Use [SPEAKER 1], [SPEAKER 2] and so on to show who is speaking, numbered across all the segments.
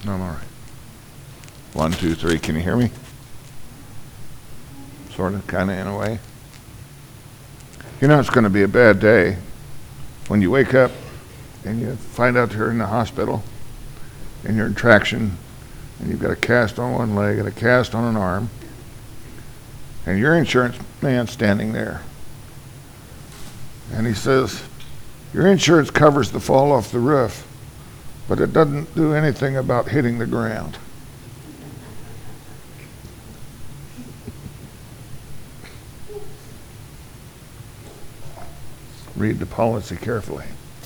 [SPEAKER 1] I'm all right. 1, 2, 3. Can you hear me? Sort of, kind of, in a way. You know it's going to be a bad day when you wake up and you find out you're in the hospital and you're in traction and you've got a cast on one leg and a cast on an arm and your insurance man standing there. And he says, your insurance covers the fall off the roof, but it doesn't do anything about hitting the ground. Read the policy carefully.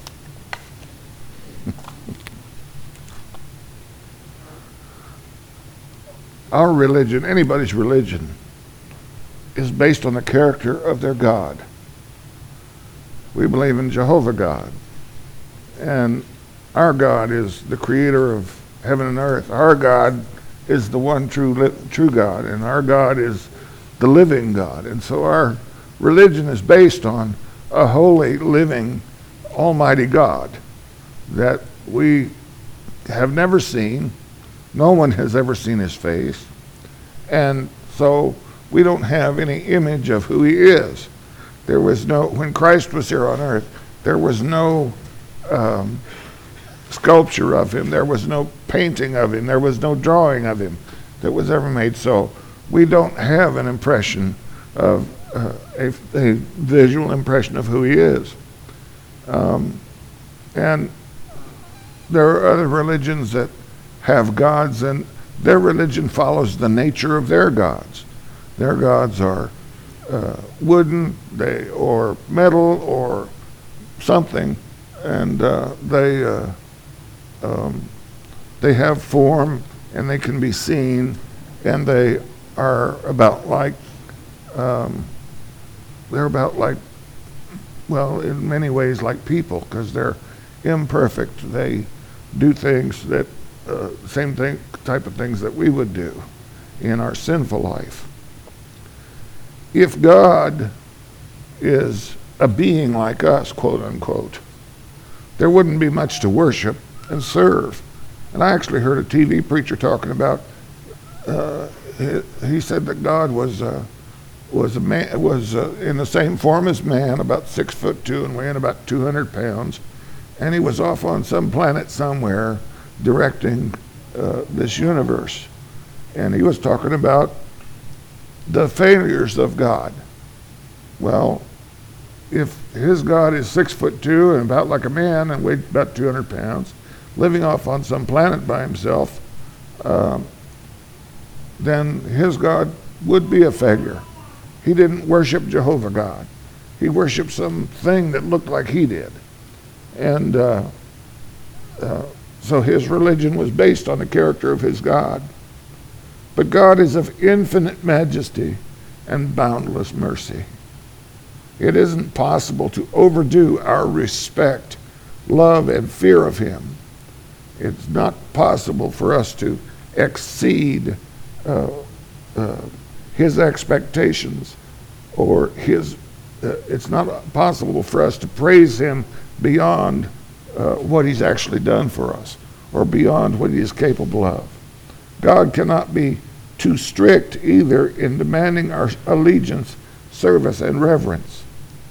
[SPEAKER 1] Our religion, anybody's religion, is based on the character of their God. We believe in Jehovah God, and our God is the creator of heaven and earth. Our God is the one true God, and our God is the living God. And so our religion is based on a holy, living, almighty God that we have never seen. No one has ever seen his face. And so we don't have any image of who he is. There was no, when Christ was here on earth, there was no sculpture of him. There was no painting of him. There was no drawing of him that was ever made. So we don't have an impression of a visual impression of who he is. And there are other religions that have gods, and their religion follows the nature of their gods. Their gods are wooden, or metal, or something, and they have form, and they can be seen, and they are about like well, in many ways like people, because they're imperfect. They do things that same thing, type of things that we would do in our sinful life. If God is a being like us, quote unquote, there wouldn't be much to worship and serve. And I actually heard a TV preacher talking about. He said that God was a man, was in the same form as man, about 6'2" and weighing about 200 pounds, and he was off on some planet somewhere directing this universe. And he was talking about the failures of God. Well, if his God is 6'2" and about like a man and weighed about 200 pounds, living off on some planet by himself, then his God would be a failure. He didn't worship Jehovah God. He worshiped something that looked like he did. And so his religion was based on the character of his God. But God is of infinite majesty and boundless mercy. It isn't possible to overdo our respect, love, and fear of him. It's not possible for us to exceed his expectations, or his. It's not possible for us to praise him beyond what he's actually done for us, or beyond what he is capable of. God cannot be too strict either in demanding our allegiance, service, and reverence.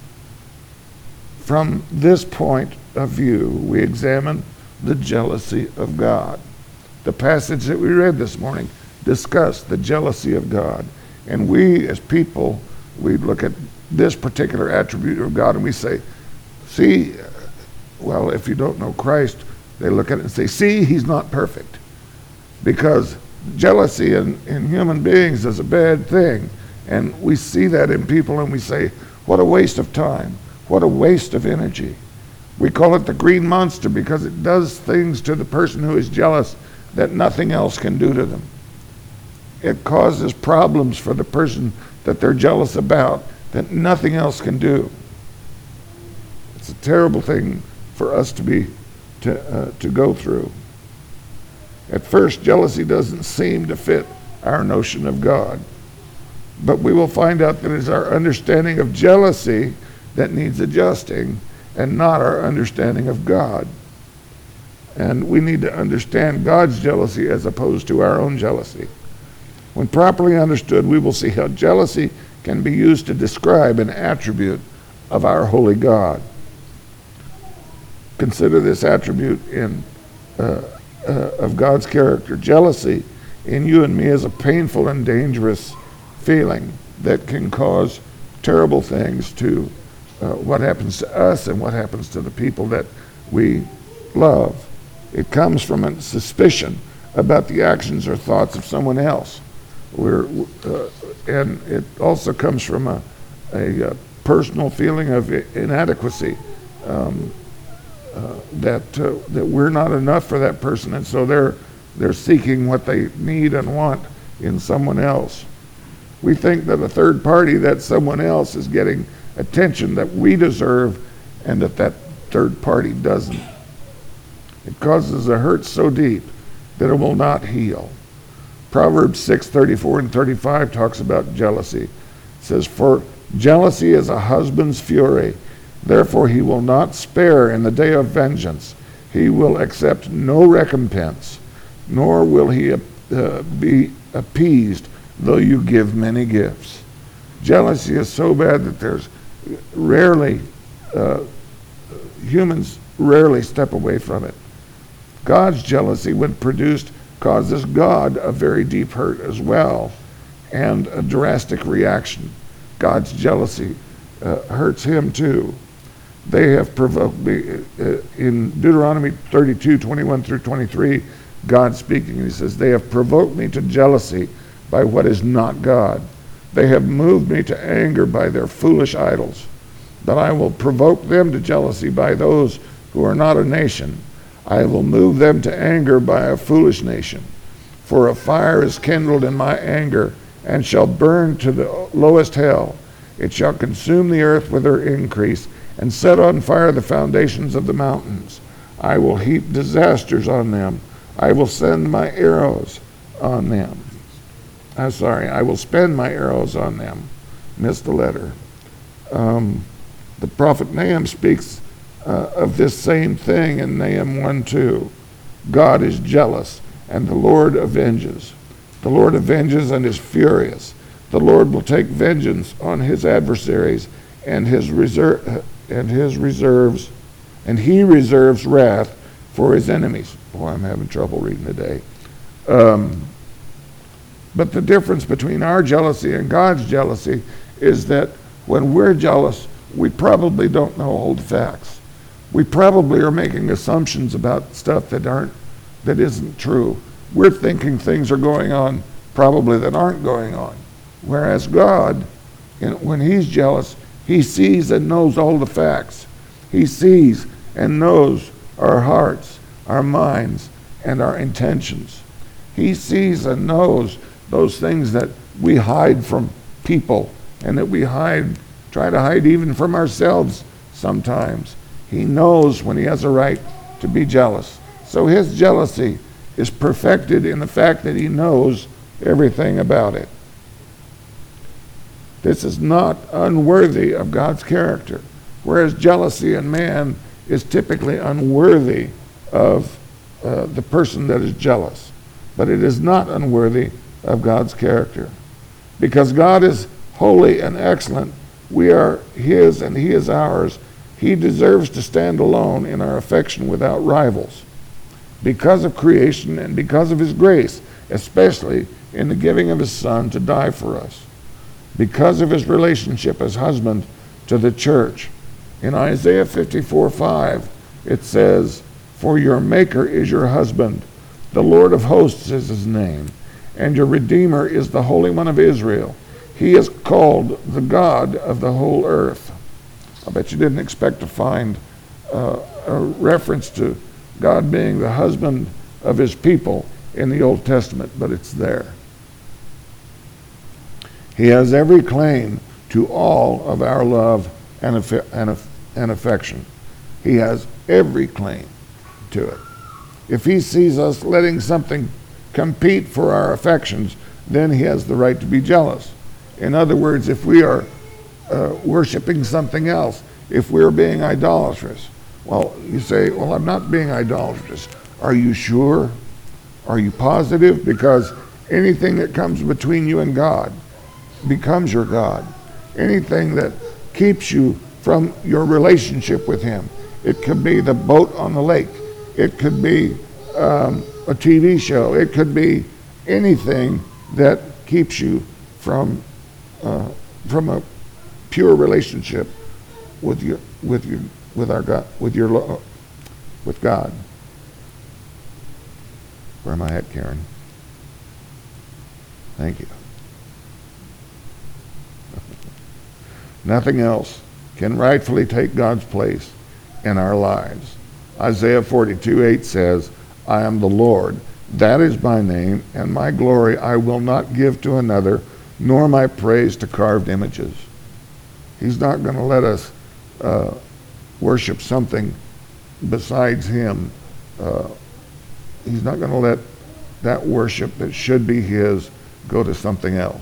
[SPEAKER 1] From this point of view, we examine the jealousy of God. The passage that we read this morning discussed the jealousy of God. And we as people, we look at this particular attribute of God and we say, see, well, if you don't know Christ, they look at it and say, see, he's not perfect. Because jealousy in human beings is a bad thing. And we see that in people and we say, what a waste of time. What a waste of energy. We call it the green monster because it does things to the person who is jealous that nothing else can do to them. It causes problems for the person that they're jealous about that nothing else can do. It's a terrible thing for us to go through. At first, jealousy doesn't seem to fit our notion of God. But we will find out that it's our understanding of jealousy that needs adjusting and not our understanding of God. And we need to understand God's jealousy as opposed to our own jealousy. When properly understood, we will see how jealousy can be used to describe an attribute of our holy God. Consider this attribute of God's character. Jealousy in you and me is a painful and dangerous feeling that can cause terrible things to what happens to us and what happens to the people that we love. It comes from a suspicion about the actions or thoughts of someone else. And it also comes from a personal feeling of inadequacy, that we're not enough for that person, and so they're seeking what they need and want in someone else. We think that a third party, that someone else, is getting attention that we deserve, and that third party doesn't. It causes a hurt so deep that it will not heal. Proverbs 6:34 and 35 talks about jealousy. It says, "For jealousy is a husband's fury. Therefore he will not spare in the day of vengeance. He will accept no recompense, nor will he be appeased, though you give many gifts." Jealousy is so bad that there's rarely, humans rarely step away from it. God's jealousy, when produced, causes God a very deep hurt as well, and a drastic reaction. God's jealousy hurts him too. They have provoked me. In Deuteronomy 32:21 through 23, God speaking, he says, "They have provoked me to jealousy by what is not God. They have moved me to anger by their foolish idols. But I will provoke them to jealousy by those who are not a nation. I will move them to anger by a foolish nation. For a fire is kindled in my anger, and shall burn to the lowest hell. It shall consume the earth with her increase, and set on fire the foundations of the mountains. I will heap disasters on them. I will send my arrows on them." I will spend my arrows on them. Missed the letter. The prophet Nahum speaks of this same thing in Nahum 1:2. God is jealous, and the Lord avenges. The Lord avenges and is furious. The Lord will take vengeance on his adversaries, and he reserves wrath for his enemies. Boy, I'm having trouble reading today. But the difference between our jealousy and God's jealousy is that when we're jealous, we probably don't know all the facts. We probably are making assumptions about stuff that isn't true. We're thinking things are going on probably that aren't going on. Whereas God, when he's jealous, he sees and knows all the facts. He sees and knows our hearts, our minds, and our intentions. He sees and knows those things that we hide from people, and that we try to hide even from ourselves sometimes. He knows when he has a right to be jealous. So his jealousy is perfected in the fact that he knows everything about it. This is not unworthy of God's character, whereas jealousy in man is typically unworthy of the person that is jealous. But it is not unworthy of God's character. Because God is holy and excellent, we are his and he is ours. He deserves to stand alone in our affection without rivals. Because of creation and because of his grace, especially in the giving of his Son to die for us. Because of his relationship as husband to the church. In Isaiah 54:5, it says, "For your Maker is your husband, the Lord of hosts is his name, and your Redeemer is the Holy One of Israel. He is called the God of the whole earth." I bet you didn't expect to find a reference to God being the husband of his people in the Old Testament, but it's there. He has every claim to all of our love and affection. He has every claim to it. If he sees us letting something compete for our affections, then he has the right to be jealous. In other words, if we are worshiping something else, if we're being idolatrous, well, you say, well, I'm not being idolatrous. Are you sure? Are you positive? Because anything that comes between you and God becomes your God. Anything that keeps you from your relationship with Him. It could be the boat on the lake. It could be a TV show. It could be anything that keeps you from a pure relationship with our God, with God. Where am I at, Karen? Thank you. Nothing else can rightfully take God's place in our lives. Isaiah 42:8 says, I am the Lord, that is my name, and my glory I will not give to another, nor my praise to carved images. He's not going to let us worship something besides Him. He's not going to let that worship that should be His go to something else.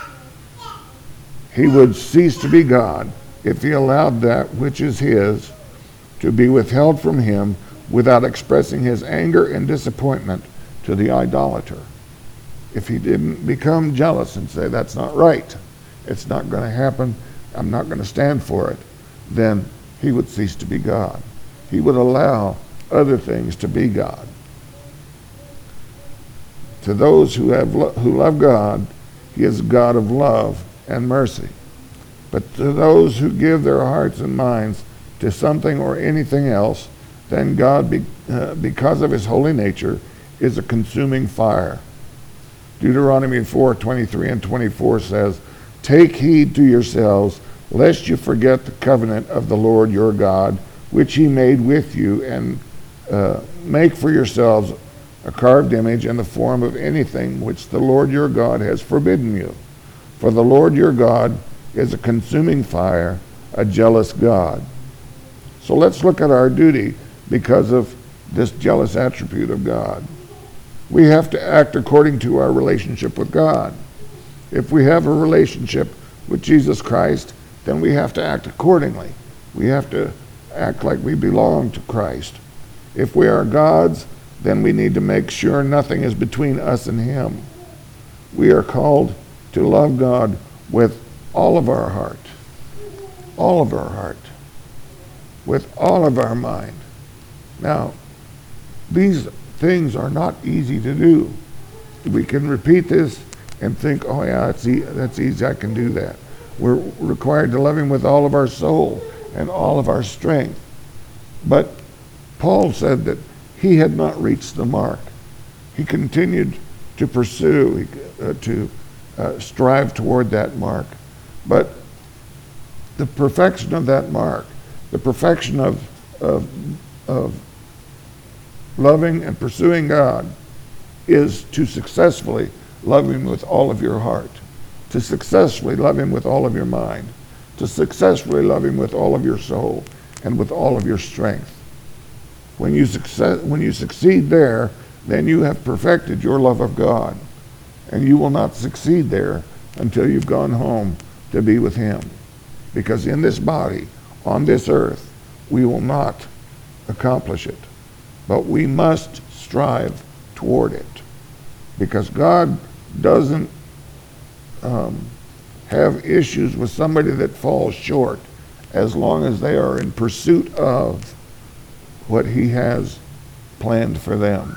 [SPEAKER 1] He would cease to be God if He allowed that which is His to be withheld from Him without expressing His anger and disappointment to the idolater. If He didn't become jealous and say, that's not right, it's not going to happen, I'm not going to stand for it, then He would cease to be God. He would allow other things to be God. To those who love God, He is a God of love and mercy. But to those who give their hearts and minds to something or anything else, then God, because of His holy nature, is a consuming fire. Deuteronomy 4:23 and 24 says, Take heed to yourselves, lest you forget the covenant of the Lord your God, which He made with you, and make for yourselves a carved image in the form of anything which the Lord your God has forbidden you. For the Lord your God is a consuming fire, a jealous God. So let's look at our duty because of this jealous attribute of God. We have to act according to our relationship with God. If we have a relationship with Jesus Christ, then we have to act accordingly. We have to act like we belong to Christ. If we are God's, then we need to make sure nothing is between us and Him. We are called to love God with all of our heart, with all of our mind. Now, these things are not easy to do. We can repeat this and think, oh yeah, that's easy, I can do that. We're required to love Him with all of our soul and all of our strength. But Paul said that he had not reached the mark. He continued to pursue, to strive toward that mark. But the perfection of that mark, the perfection of loving and pursuing God, is to successfully love Him with all of your heart, to successfully love Him with all of your mind, to successfully love Him with all of your soul and with all of your strength. When you succeed there, then you have perfected your love of God, and you will not succeed there until you've gone home to be with Him. Because in this body, on this earth, we will not accomplish it, but we must strive toward it. Because God doesn't have issues with somebody that falls short as long as they are in pursuit of what He has planned for them.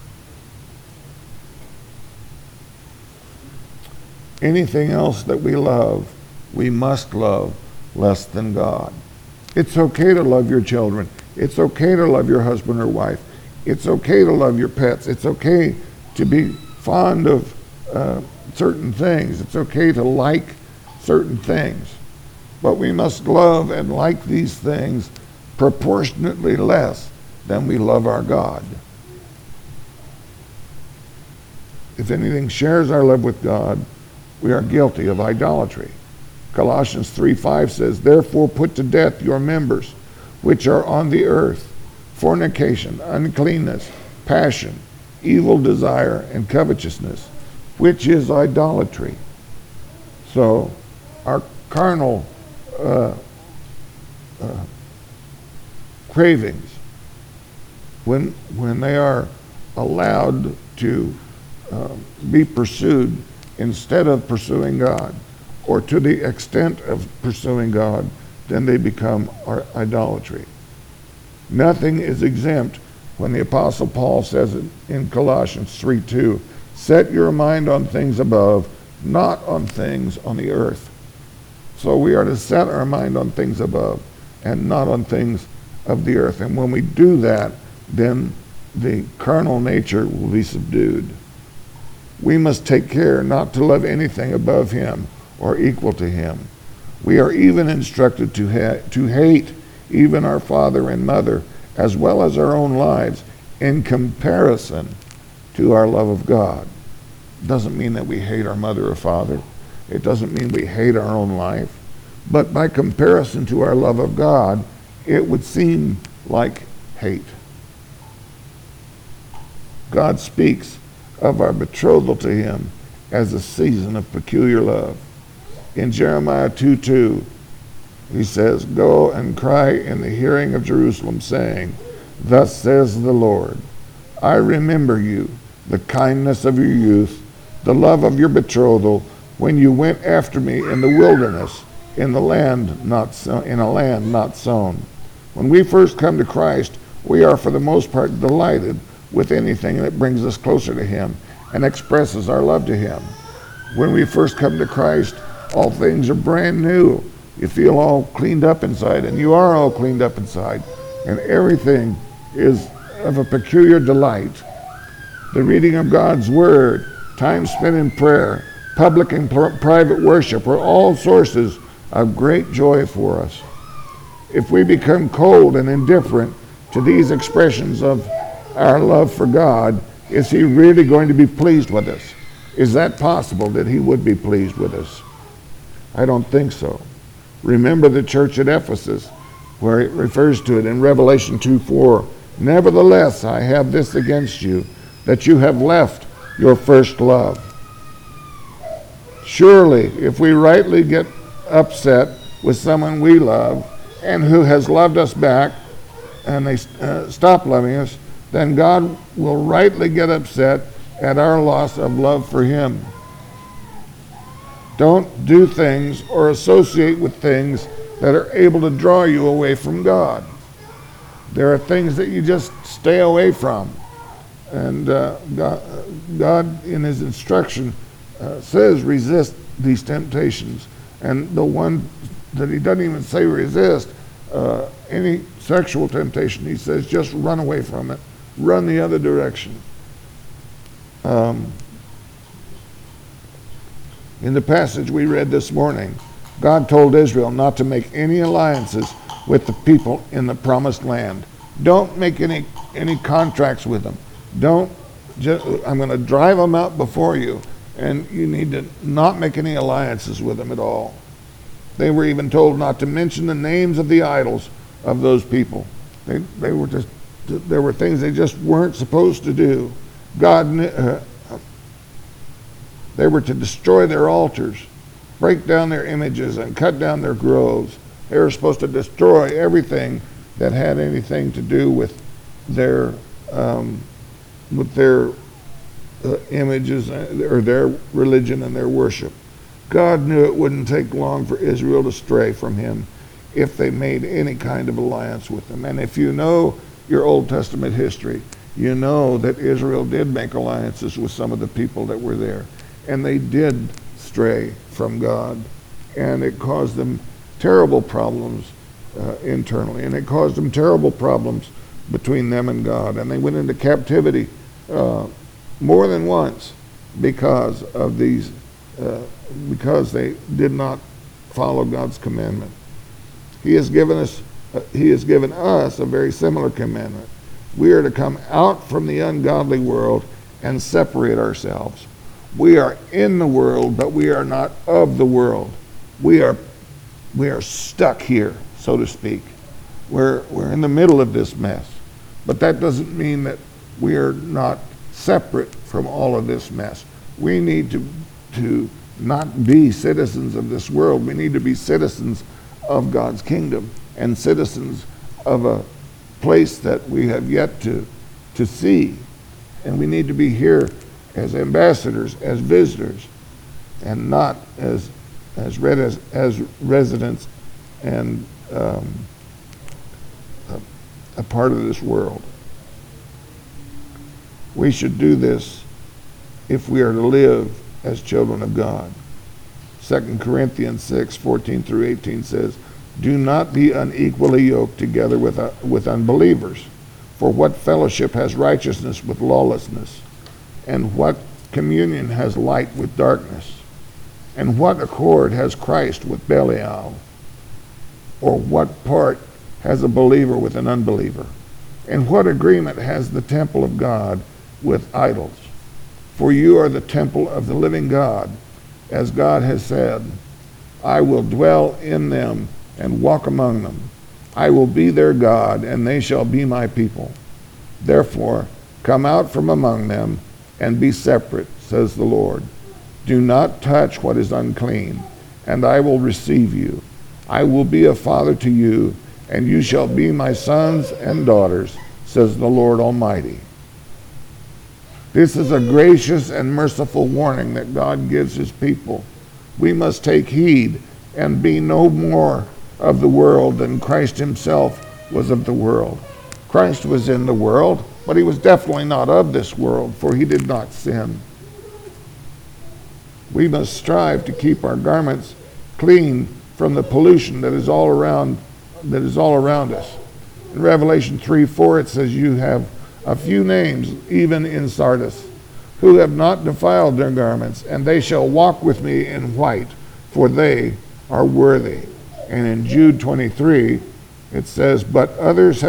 [SPEAKER 1] Anything else that we love, we must love less than God. It's okay to love your children. It's okay to love your husband or wife. It's okay to love your pets. It's okay to be fond of certain things. It's okay to like certain things. But we must love and like these things proportionately less than we love our God. If anything shares our love with God, we are guilty of idolatry. Colossians 3:5 says, Therefore put to death your members which are on the earth, fornication, uncleanness, passion, evil desire, and covetousness, which is idolatry. So our carnal cravings when they are allowed to be pursued instead of pursuing God, or to the extent of pursuing God, then they become idolatry. Nothing is exempt when the Apostle Paul says it in Colossians 3:2, set your mind on things above, not on things on the earth. So we are to set our mind on things above and not on things of the earth. And when we do that, then the carnal nature will be subdued. We must take care not to love anything above him or equal to him. We are even instructed to hate even our father and mother, as well as our own lives, in comparison to our love of God. Doesn't mean that we hate our mother or father. It doesn't mean we hate our own life. But by comparison to our love of God, it would seem like hate. God speaks of our betrothal to him as a season of peculiar love. In Jeremiah 2:2, he says, go and cry in the hearing of Jerusalem, saying, thus says the Lord, I remember you, the kindness of your youth, the love of your betrothal, when you went after me in the wilderness, in a land not sown. When we first come to Christ, we are for the most part delighted with anything that brings us closer to him and expresses our love to him. When we first come to Christ, all things are brand new. You feel all cleaned up inside, and you are all cleaned up inside, and everything is of a peculiar delight. The reading of God's word, time spent in prayer, public and private worship are all sources of great joy for us. If we become cold and indifferent to these expressions of our love for God, is he really going to be pleased with us? Is that possible that he would be pleased with us? I don't think so. Remember the church at Ephesus, where it refers to it in Revelation 2:4. Nevertheless, I have this against you, that you have left your first love. Surely, if we rightly get upset with someone we love and who has loved us back, and they stop loving us, then God will rightly get upset at our loss of love for him. Don't do things or associate with things that are able to draw you away from God. There are things that you just stay away from. And God in his instruction says resist these temptations. And the one that he doesn't even say resist, any sexual temptation, he says just run away from it. Run the other direction. In the passage we read this morning, God told Israel not to make any alliances with the people in the promised land. Don't make any contracts with them. I'm going to drive them out before you, and you need to not make any alliances with them at all. They were even told not to mention the names of the idols of those people. There were things they just weren't supposed to do. They were to destroy their altars, break down their images, and cut down their groves. They were supposed to destroy everything that had anything to do with their images or their religion and their worship. God knew it wouldn't take long for Israel to stray from him if they made any kind of alliance with him. And if you know your Old Testament history, you know that Israel did make alliances with some of the people that were there. And they did stray from God. And it caused them terrible problems internally. And it caused them terrible problems between them and God. And they went into captivity more than once because of these, because they did not follow God's commandment. He has given us a very similar commandment. We are to come out from the ungodly world and separate ourselves. We are in the world, but we are not of the world. We are stuck here, so to speak. We're in the middle of this mess. But that doesn't mean that we are not separate from all of this mess. We need to not be citizens of this world. We need to be citizens of God's kingdom and citizens of place that we have yet to see. And we need to be here as ambassadors, as visitors, and not as residents and a part of this world. We should do this if we are to live as children of God. 2 Corinthians 6:14-18 says, "Do not be unequally yoked together with unbelievers. For what fellowship has righteousness with lawlessness? And what communion has light with darkness? And what accord has Christ with Belial? Or what part has a believer with an unbeliever? And what agreement has the temple of God with idols? For you are the temple of the living God, as God has said, I will dwell in them and walk among them. I will be their God, and they shall be my people. Therefore, come out from among them and be separate, says the Lord. Do not touch what is unclean, and I will receive you. I will be a father to you, and you shall be my sons and daughters, says the Lord Almighty." This is a gracious and merciful warning that God gives his people. We must take heed and be no more of the world than Christ himself was of the world. Christ was in the world, but he was definitely not of this world, for he did not sin. We must strive to keep our garments clean from the pollution that is all around us. In Revelation 3:4 it says, "You have a few names, even in Sardis, who have not defiled their garments, and they shall walk with me in white, for they are worthy." And in Jude 23, it says, but others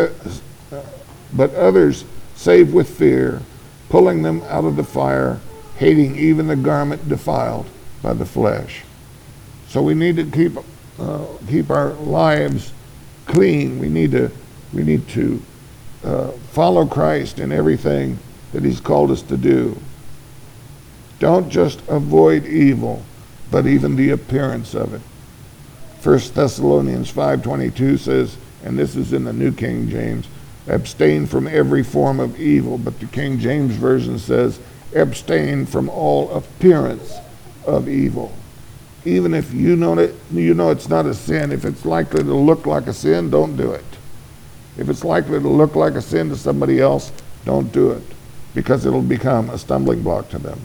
[SPEAKER 1] save with fear, pulling them out of the fire, hating even the garment defiled by the flesh. So we need to keep our lives clean. We need to follow Christ in everything that he's called us to do. Don't just avoid evil, but even the appearance of it. 1 Thessalonians 5:22 says, and this is in the New King James, abstain from every form of evil, but the King James Version says, abstain from all appearance of evil. Even if you know it's not a sin, if it's likely to look like a sin, don't do it. If it's likely to look like a sin to somebody else, don't do it, because it'll become a stumbling block to them.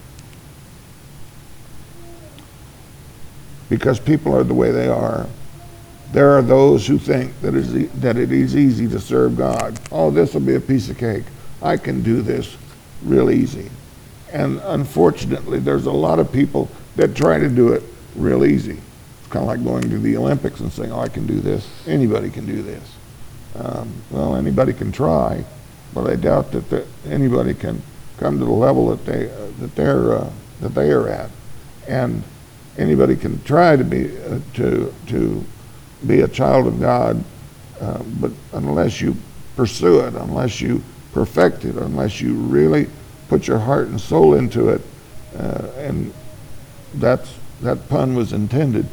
[SPEAKER 1] Because people are the way they are. There are those who think that it is easy to serve God. Oh, this will be a piece of cake. I can do this real easy. And unfortunately, there's a lot of people that try to do it real easy. It's kind of like going to the Olympics and saying, oh, I can do this. Anybody can do this. Well, anybody can try, but I doubt that anybody can come to the level that they are at. And anybody can try to be a child of God, but unless you pursue it, unless you perfect it, unless you really put your heart and soul into it, and that pun was intended,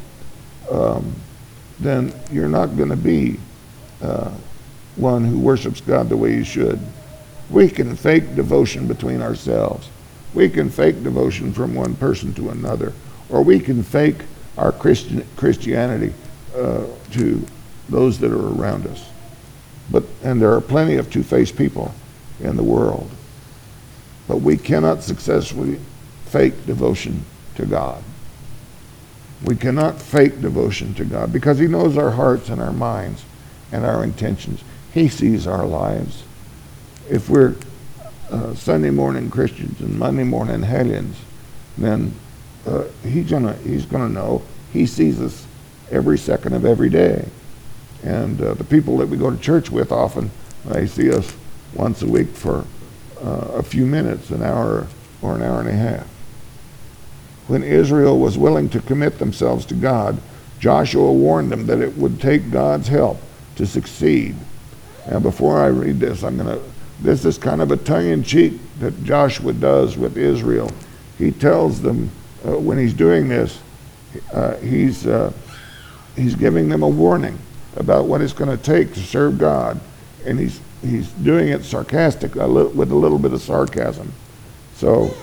[SPEAKER 1] then you're not going to be one who worships God the way you should. We can fake devotion between ourselves. We can fake devotion from one person to another. Or we can fake our Christianity to those that are around us. And there are plenty of two-faced people in the world. But we cannot successfully fake devotion to God. We cannot fake devotion to God because he knows our hearts and our minds and our intentions. He sees our lives. If we're Sunday morning Christians and Monday morning Hellions, then he's gonna know. He sees us every second of every day. And the people that we go to church with often, they see us once a week for a few minutes, an hour or an hour and a half. When Israel was willing to commit themselves to God, Joshua warned them that it would take God's help to succeed. Now before I read this, this is kind of a tongue-in-cheek that Joshua does with Israel. He tells them when he's doing this, he's giving them a warning about what it's going to take to serve God, and he's doing it sarcastic, with a little bit of sarcasm. So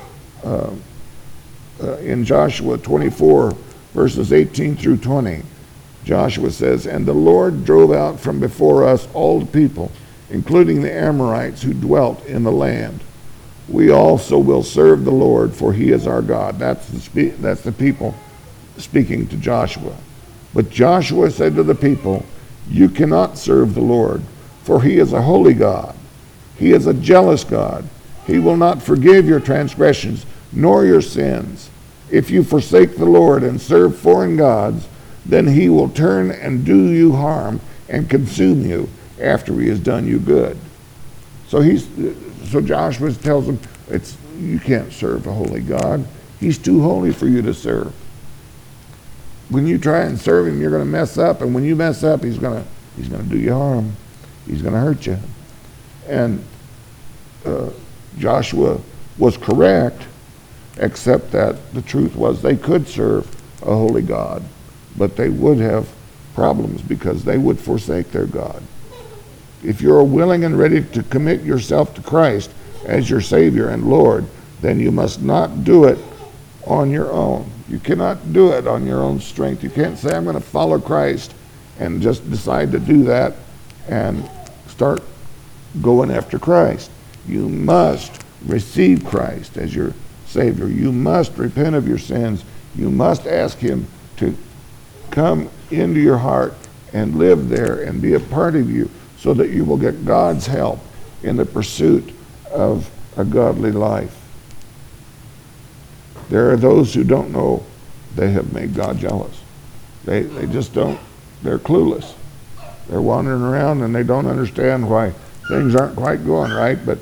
[SPEAKER 1] in Joshua 24, verses 18 through 20, Joshua says, "And the Lord drove out from before us all the people, including the Amorites who dwelt in the land. We also will serve the Lord, for he is our God." That's the people speaking to Joshua. But Joshua said to the people, "You cannot serve the Lord, for he is a holy God. He is a jealous God. He will not forgive your transgressions nor your sins. If you forsake the Lord and serve foreign gods, then he will turn and do you harm and consume you after he has done you good." So Joshua tells them, you can't serve a holy God. He's too holy for you to serve. When you try and serve him, you're going to mess up, and when you mess up, he's going to do you harm. He's going to hurt you. And Joshua was correct, except that the truth was they could serve a holy God, but they would have problems because they would forsake their God. If you're willing and ready to commit yourself to Christ as your Savior and Lord, then you must not do it on your own. You cannot do it on your own strength. You can't say, "I'm going to follow Christ," and just decide to do that and start going after Christ. You must receive Christ as your Savior. You must repent of your sins. You must ask him to come into your heart and live there and be a part of you, so that you will get God's help in the pursuit of a godly life. There are those who don't know they have made God jealous. They just don't. They're clueless. They're wandering around and they don't understand why things aren't quite going right, but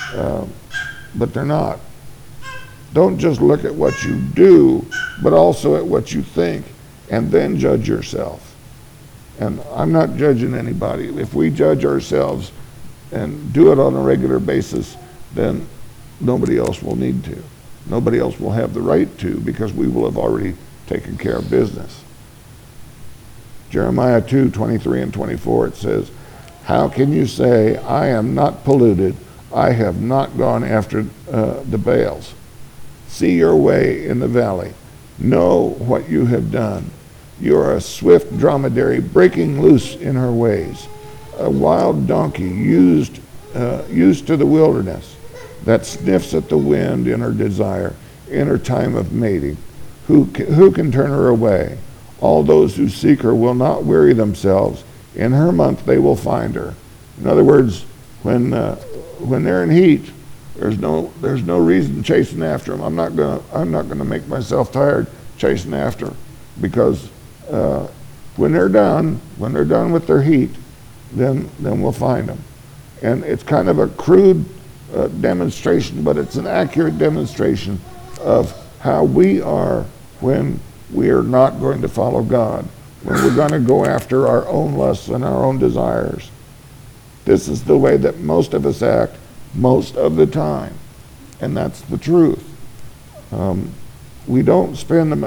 [SPEAKER 1] they're not. Don't just look at what you do, but also at what you think, and then judge yourself. And I'm not judging anybody. If we judge ourselves and do it on a regular basis, then nobody else will need to. Nobody else will have the right to, because we will have already taken care of business. Jeremiah 2:23 and 24, it says, "How can you say, 'I am not polluted, I have not gone after the Baals'? See your way in the valley. Know what you have done. You are a swift dromedary breaking loose in her ways, a wild donkey used to the wilderness, that sniffs at the wind in her desire, in her time of mating. Who can turn her away? All those who seek her will not weary themselves. In her month they will find her." In other words, when they're in heat, there's no reason chasing after them. I'm not gonna make myself tired chasing after them, because when they're done with their heat, then we'll find them. And it's kind of a crude demonstration, but it's an accurate demonstration of how we are when we are not going to follow God, when we're going to go after our own lusts and our own desires. This is the way that most of us act most of the time, and that's the truth. We don't spend a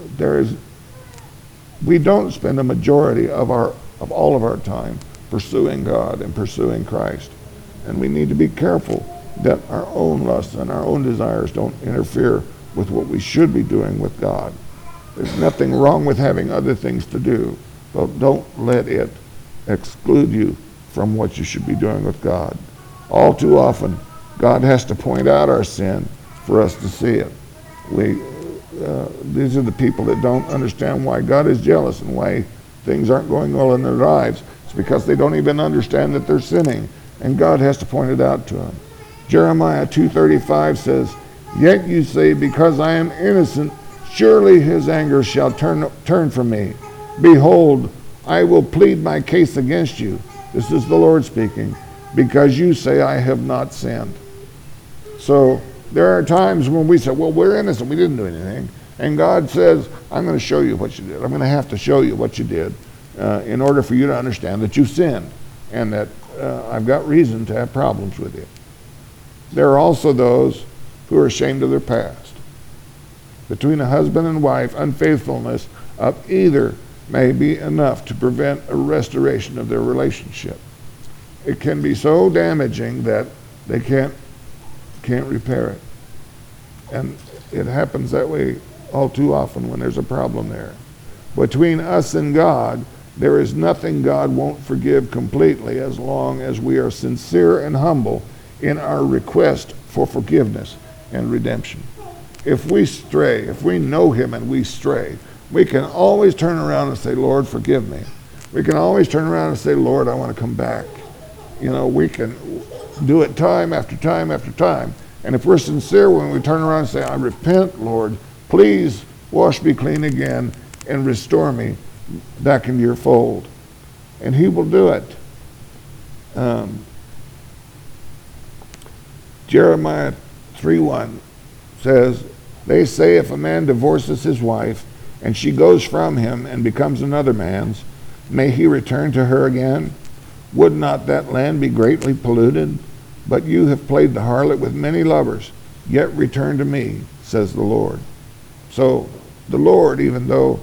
[SPEAKER 1] majority of all of our time pursuing God and pursuing Christ. And we need to be careful that our own lusts and our own desires don't interfere with what we should be doing with God. There's nothing wrong with having other things to do, but don't let it exclude you from what you should be doing with God. All too often, God has to point out our sin for us to see it. These are the people that don't understand why God is jealous and why things aren't going well in their lives. It's because they don't even understand that they're sinning, and God has to point it out to them. Jeremiah 2:35 says, "Yet you say, because I am innocent, surely his anger shall turn from me. Behold, I will plead my case against you." This is the Lord speaking. "Because you say I have not sinned." So there are times when we say, well, we're innocent, we didn't do anything. And God says, I'm going to show you what you did. I'm going to have to show you what you did in order for you to understand that you sinned and that I've got reason to have problems with you. There are also those who are ashamed of their past. Between a husband and wife, unfaithfulness of either may be enough to prevent a restoration of their relationship. it can be so damaging that they can't repair it. And it happens that way all too often when there's a problem there. Between us and God, there is nothing God won't forgive completely as long as we are sincere and humble in our request for forgiveness and redemption. If we stray, if we know him and we stray, we can always turn around and say, Lord, forgive me. We can always turn around and say, Lord, I want to come back. You know, we can do it time after time after time. And if we're sincere when we turn around and say, I repent, Lord, please wash me clean again and restore me back into your fold. And he will do it. Jeremiah 3:1 says, they say if a man divorces his wife and she goes from him and becomes another man's, may he return to her again? Would not that land be greatly polluted? But you have played the harlot with many lovers, yet return to me, says the Lord. So the Lord, even though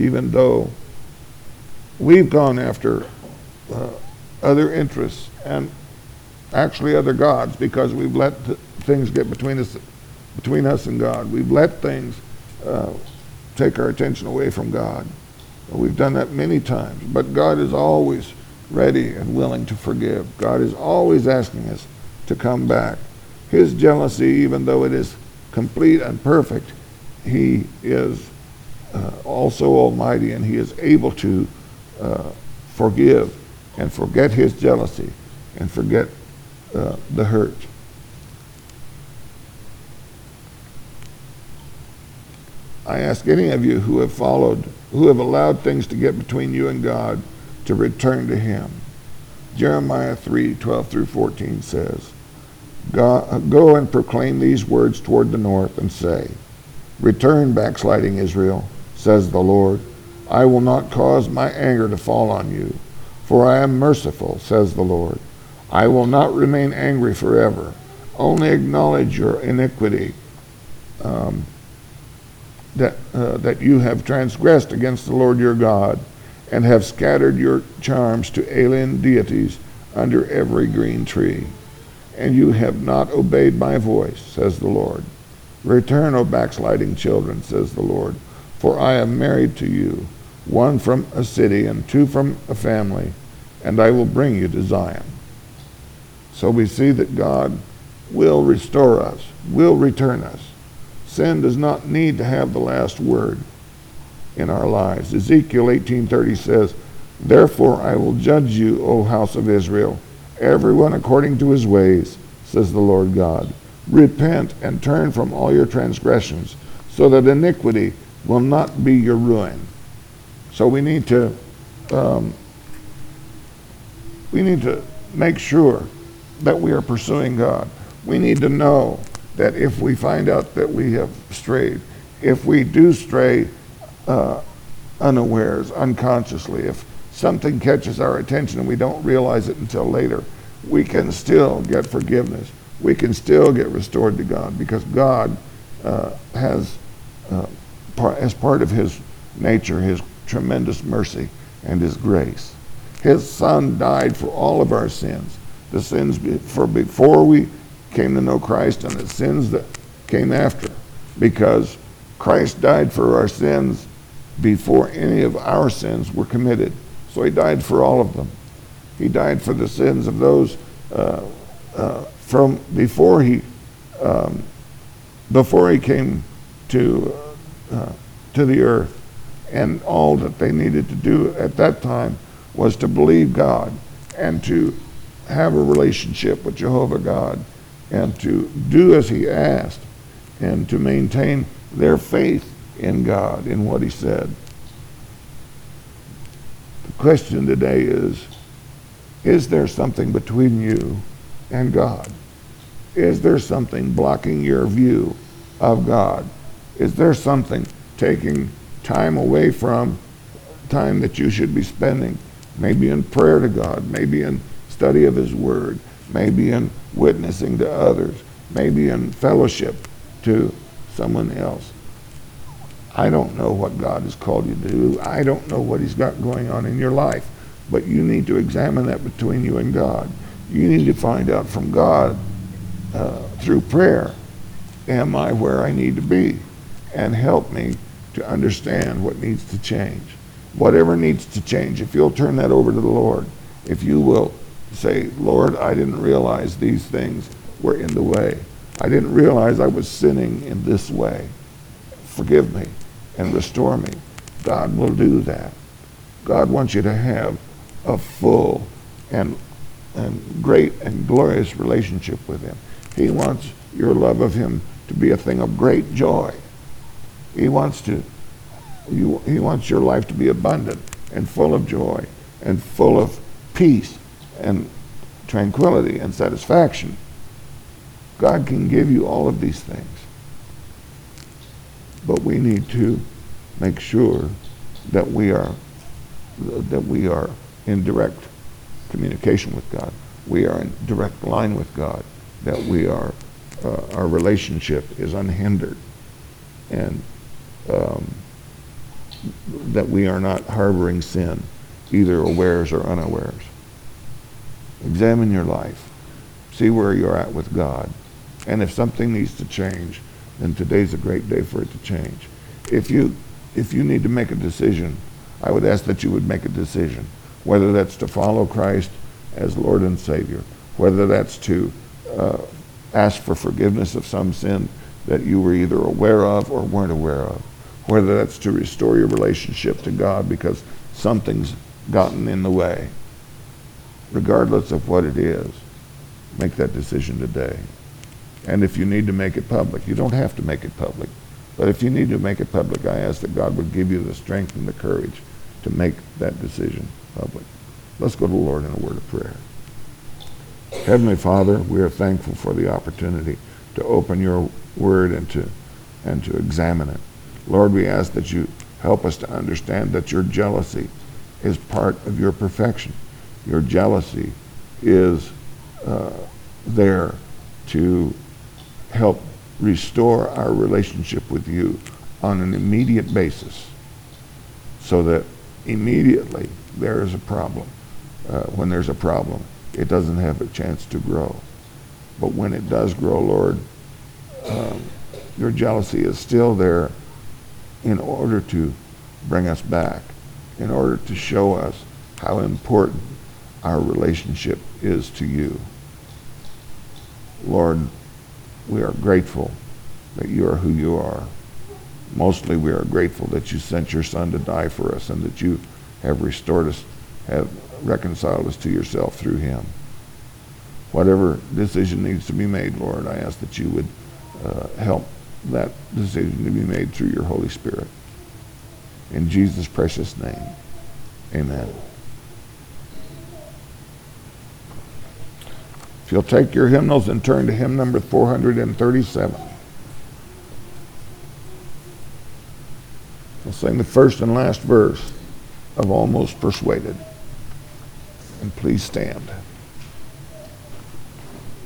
[SPEAKER 1] we've gone after other interests and actually other gods, because we've let things get between us and God. We've let things take our attention away from God. We've done that many times, but God is always ready and willing to forgive. God is always asking us to come back. His jealousy, even though it is complete and perfect, he is also almighty, and he is able to forgive and forget his jealousy and forget the hurt. I ask any of you who have allowed things to get between you and God to return to him. Jeremiah 3:12 through 14 says, Go and proclaim these words toward the north and say, return, backsliding Israel, says the Lord. I will not cause my anger to fall on you, for I am merciful, says the Lord. I will not remain angry forever. Only acknowledge your iniquity, that you have transgressed against the Lord your God, and have scattered your charms to alien deities under every green tree. And you have not obeyed my voice, says the Lord. Return, O backsliding children, says the Lord, for I am married to you, one from a city and two from a family, and I will bring you to Zion. So we see that God will restore us, will return us. Sin does not need to have the last word in our lives. Ezekiel 18:30 says, Therefore I will judge you, O house of Israel, everyone according to his ways, says the Lord God. Repent and turn from all your transgressions, so that iniquity will not be your ruin. So we need to make sure that we are pursuing God. We need to know that if we find out that we have strayed, if we do stray unawares, unconsciously, if something catches our attention and we don't realize it until later, we can still get forgiveness. We can still get restored to God, because God has, as part of his nature, his tremendous mercy and his grace. His Son died for all of our sins, the sins before we came to know Christ and the sins that came after, because Christ died for our sins before any of our sins were committed. So he died for all of them. He died for the sins of those from before he came to the earth, and all that they needed to do at that time was to believe God and to have a relationship with Jehovah God and to do as he asked and to maintain their faith in God, in what he said. The question today is there something between you and God? Is there something blocking your view of God? Is there something taking time away from time that you should be spending, maybe in prayer to God, maybe in study of his word, maybe in witnessing to others, maybe in fellowship to someone else? I don't know what God has called you to do. I don't know what he's got going on in your life, but you need to examine that between you and God. You need to find out from God through prayer, am I where I need to be? And help me to understand what needs to change. Whatever needs to change, if you'll turn that over to the Lord, if you will say, Lord, I didn't realize these things were in the way. I didn't realize I was sinning in this way. Forgive me and restore me. God will do that. God wants you to have a full and great and glorious relationship with him. He wants your love of him to be a thing of great joy. He wants your life to be abundant and full of joy and full of peace and tranquility and satisfaction. God can give you all of these things. But we need to make sure that we are in direct communication with God. We are in direct line with God. That we are our relationship is unhindered, and that we are not harboring sin, either awares or unawares. Examine your life. See where you're at with God. And if something needs to change, then today's a great day for it to change. If you need to make a decision, I would ask that you would make a decision, whether that's to follow Christ as Lord and Savior, whether that's to ask for forgiveness of some sin that you were either aware of or weren't aware of, whether that's to restore your relationship to God because something's gotten in the way. Regardless of what it is, make that decision today. And if you need to make it public, you don't have to make it public, but if you need to make it public, I ask that God would give you the strength and the courage to make that decision public. Let's go to the Lord in a word of prayer. Heavenly Father, we are thankful for the opportunity to open your word and to examine it. Lord, we ask that you help us to understand that your jealousy is part of your perfection. Your jealousy is there to help restore our relationship with you on an immediate basis, so that immediately there is a problem. When there's a problem, it doesn't have a chance to grow. But when it does grow, Lord, your jealousy is still there in order to bring us back, in order to show us how important our relationship is to you. Lord, we are grateful that you are who you are. Mostly we are grateful that you sent your Son to die for us and that you have restored us, have reconciled us to yourself through him. Whatever decision needs to be made, Lord, I ask that you would help that decision to be made through your Holy Spirit. In Jesus' precious name, amen. If you'll take your hymnals and turn to hymn number 437. We'll sing the first and last verse of Almost Persuaded. And please stand.